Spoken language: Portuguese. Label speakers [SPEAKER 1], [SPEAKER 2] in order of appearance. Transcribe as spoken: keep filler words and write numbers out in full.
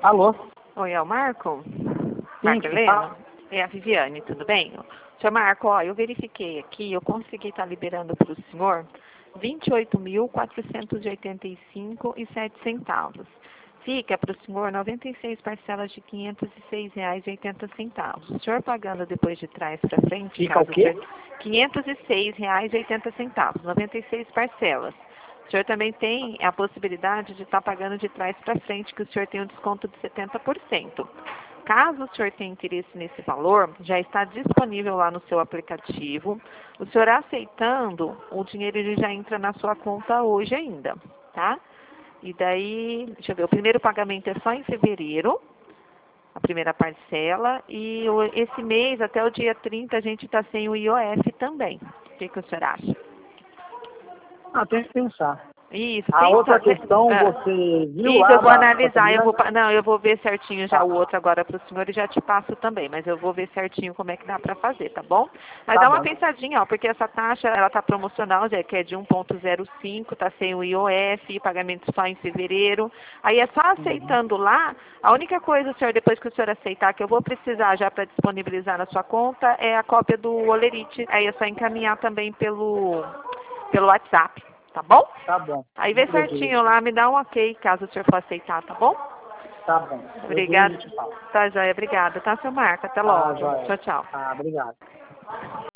[SPEAKER 1] Alô?
[SPEAKER 2] Oi, é o Marco?
[SPEAKER 1] Sim,
[SPEAKER 2] Marco
[SPEAKER 1] que
[SPEAKER 2] Helena?
[SPEAKER 1] fala?
[SPEAKER 2] É a Viviane, tudo bem? Senhor Marco, ó, eu verifiquei aqui, eu consegui estar liberando para o senhor vinte e oito mil, quatrocentos e oitenta e cinco reais e sete centavos. Fica para o senhor noventa e seis parcelas de quinhentos e seis reais e oitenta centavos. O senhor pagando depois de trás para frente,
[SPEAKER 1] Fica
[SPEAKER 2] caso
[SPEAKER 1] o quê?
[SPEAKER 2] o senhor... quinhentos e seis reais e oitenta centavos, noventa e seis parcelas. O senhor também tem a possibilidade de estar pagando de trás para frente, que o senhor tem um desconto de setenta por cento. Caso o senhor tenha interesse nesse valor, já está disponível lá no seu aplicativo. O senhor aceitando, o dinheiro ele já entra na sua conta hoje ainda, tá? E daí, deixa eu ver, o primeiro pagamento é só em fevereiro, a primeira parcela, e o- esse mês, até o dia trinta, a gente está sem o I O F também. O que, que o senhor acha?
[SPEAKER 1] Ah, tem que pensar.
[SPEAKER 2] Isso,
[SPEAKER 1] A outra
[SPEAKER 2] pensa,
[SPEAKER 1] questão,
[SPEAKER 2] ah,
[SPEAKER 1] você viu
[SPEAKER 2] isso,
[SPEAKER 1] lá
[SPEAKER 2] eu vou
[SPEAKER 1] da
[SPEAKER 2] analisar, eu
[SPEAKER 1] contabilidade?
[SPEAKER 2] vou, pa- não, eu vou ver certinho já
[SPEAKER 1] Tá,
[SPEAKER 2] o outro agora para o senhor e já te passo também, mas eu vou ver certinho como é que dá para fazer, tá bom? Mas
[SPEAKER 1] tá
[SPEAKER 2] dá uma
[SPEAKER 1] bom.
[SPEAKER 2] pensadinha, ó, porque essa taxa, ela tá promocional, Zé, que é de um ponto zero cinco, tá sem o I O F, pagamento só em fevereiro, aí é só
[SPEAKER 1] Uhum.
[SPEAKER 2] aceitando lá, a única coisa, senhor, depois que o senhor aceitar, que eu vou precisar já para disponibilizar na sua conta, é a cópia do Olerite, aí é só encaminhar também pelo, pelo WhatsApp, tá bom?
[SPEAKER 1] Tá bom.
[SPEAKER 2] Aí vê
[SPEAKER 1] Eu vejo.
[SPEAKER 2] certinho lá, me dá um ok, caso o senhor for aceitar, tá bom?
[SPEAKER 1] Tá bom. Eu vejo
[SPEAKER 2] Obrigada.
[SPEAKER 1] e te falo.
[SPEAKER 2] Tá, joia. Obrigada. Tá, seu Marco. Até
[SPEAKER 1] Tá,
[SPEAKER 2] logo.
[SPEAKER 1] joia.
[SPEAKER 2] Tchau, tchau.
[SPEAKER 1] Tá, obrigado.